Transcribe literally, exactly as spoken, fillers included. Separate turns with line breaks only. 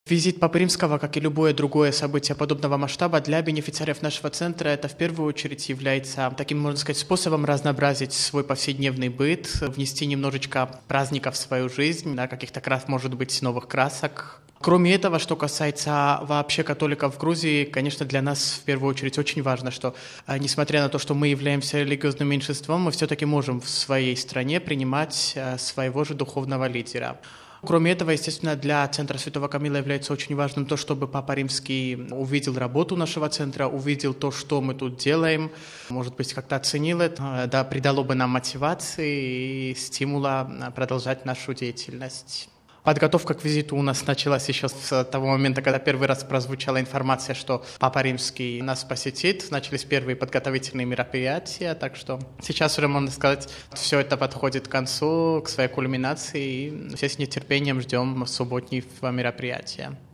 Визит Папы Римского, как и любое другое событие подобного масштаба, для бенефициаров нашего центра это в первую очередь является таким, можно сказать, способом разнообразить свой повседневный быт, внести немножечко праздника в свою жизнь, да, каких-то крас, может быть, новых красок. Кроме этого, что касается вообще католиков в Грузии, конечно, для нас в первую очередь очень важно, что, несмотря на то, что мы являемся религиозным меньшинством, мы все-таки можем в своей стране принимать своего же духовного лидера. Кроме этого, естественно, для Центра Святого Камила является очень важным то, чтобы Папа Римский увидел работу нашего центра, увидел то, что мы тут делаем, может быть, как-то оценил это, да, придало бы нам мотивации и стимула продолжать нашу деятельность. Подготовка к визиту у нас началась еще с того момента, когда первый раз прозвучала информация, что Папа Римский нас посетит. Начались первые подготовительные мероприятия, так что сейчас уже, можно сказать, все это подходит к концу, к своей кульминации, и все с нетерпением ждем субботнего мероприятия.